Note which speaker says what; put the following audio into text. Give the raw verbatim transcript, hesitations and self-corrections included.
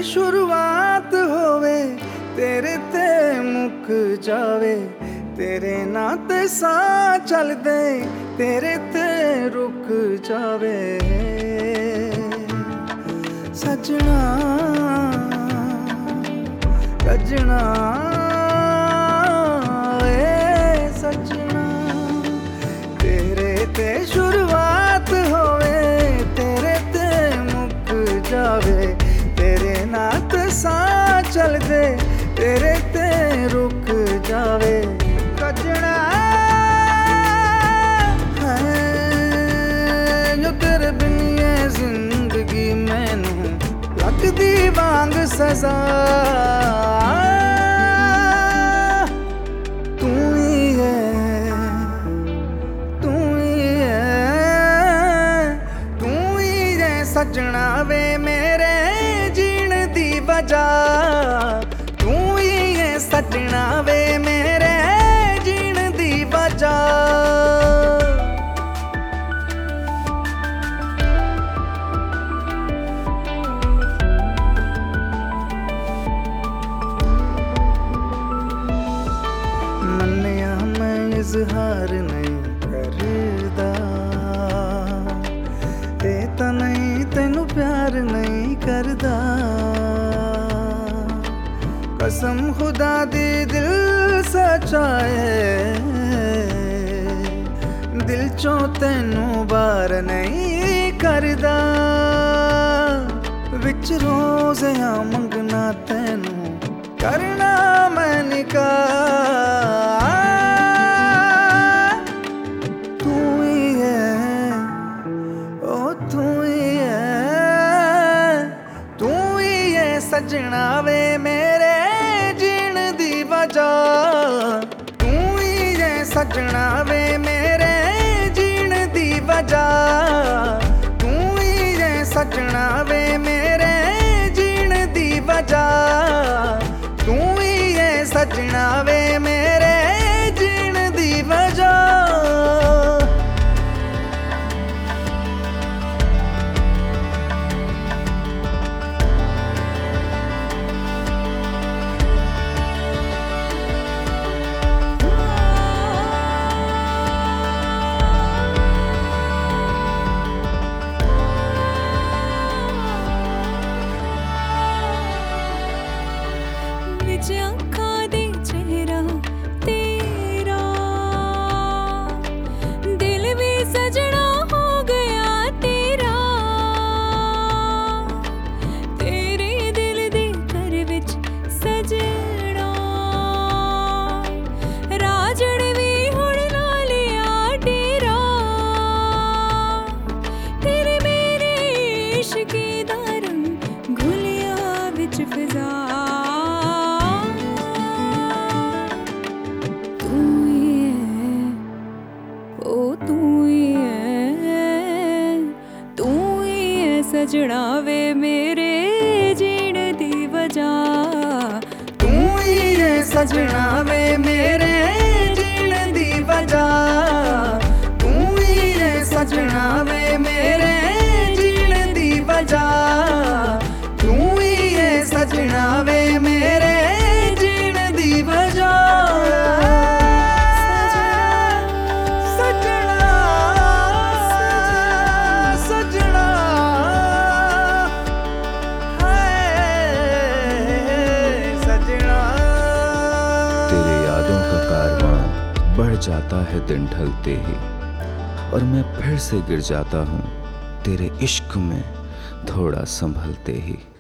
Speaker 1: शुरुआत होवे तेरे ते मुक जावे, तेरे नां ते साह चलदे तेरे ते रुक जावे। सजना सजना ए सजना, तेरे ते शुरुआत होवे तेरे ते मुक जावे, तेरे नां ते साह चलदे तेरे ते रुक जावे। सजना है जो तेरे बिन ये जिंदगी मैनू लगदी वांग सजा, तू ही है तू ही है तू ही है सजना वे मेरे जीण दी वजह, तू ही है सजना वे मेरे जीण दी वजह। मन्निया मैं इजहार नहीं करदा, ते तां नहीं तेनू प्यार नहीं करदा, कसम खुदा दी दिल सचाए, दिल चों तेनू बार नहीं करदा। विच रोज़ियां मंगना तेनू करना मैं निकाह, तू ही है ओ तू ही है तू ही है सजना वे मेरे जीण दी वजह, तू ही है सजना वे मेरे जीण दी वजह, तू ही है सजना वे मेरे जीण दी वजह, तू ही है सजना वे मेरे जीण दी वजह।
Speaker 2: आँखां दे चेहरा तेरा, दिल भी सजना हो गया तेरा, तेरे दिल दे घर विच सजना, राजड़ भी हुण ला लिया डेरा, तेरे मेरे इश्क़ दा रंग घुलिया विच फिजा, सजना वे मेरे जीण दी वजह,
Speaker 1: तू ही है सजना वे मेरे जीण दी वजह, तू ही है सजना वे मेरे जीण दी वजह, तू ही है सजना वे मेरे जीण दी वजह।
Speaker 3: बढ़ जाता है दिन ढलते ही, और मैं फिर से गिर जाता हूँ तेरे इश्क में थोड़ा संभलते ही।